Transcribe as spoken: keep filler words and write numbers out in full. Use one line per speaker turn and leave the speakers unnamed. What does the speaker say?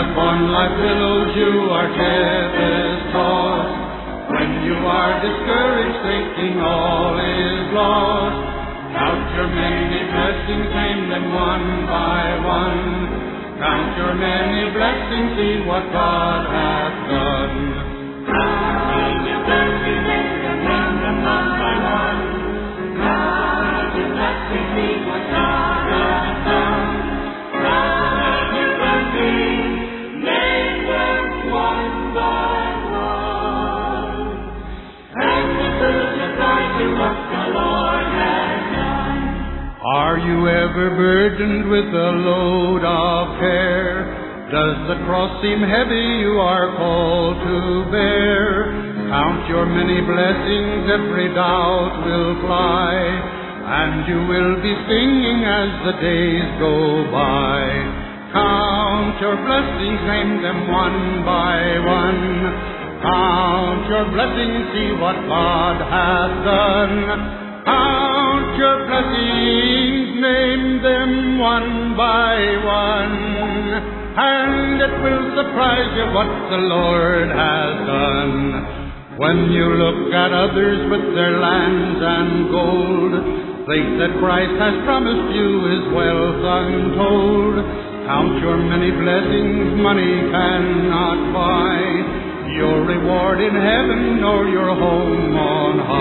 upon life's billows you are tempest tossed, when you are discouraged thinking all is lost, count your many blessings, name them one by one. Count your many blessings, see what God hath done. Count your blessings, name them one by one. Count your blessings, see what God hath done. Count your blessings, name them one by one. And it will surprise you what the Lord has done. Are you ever burdened with a load of care? Does the cross seem heavy you are called to bear? Count your many blessings, every doubt will fly, and you will be singing as the days go by. Count your blessings, name them one by one. Count your blessings, see what God hath done. Count your blessings, name them one by one, and it will surprise you what the Lord has done. When you look at others with their lands and gold, think that Christ has promised you his wealth untold. Count your many blessings money cannot buy, your reward in heaven or your home on high.